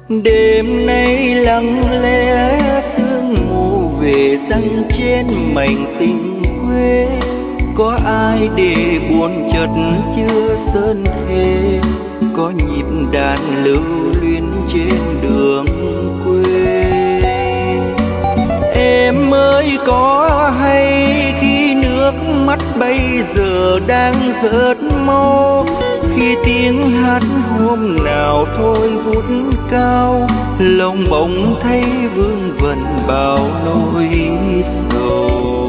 Đêm nay lặng lẽ sương mù về răng trên mảnh tình quê, có ai để buồn chợt chưa sơn thề, có nhịp đàn lưu luyến trên đường quê. Em ơi có hay khi nước mắt bây giờ đang rớt mau, khi tiếng hát hôm nào thôi vút cao, lòng bỗng thấy vương vần bao nỗi sầu.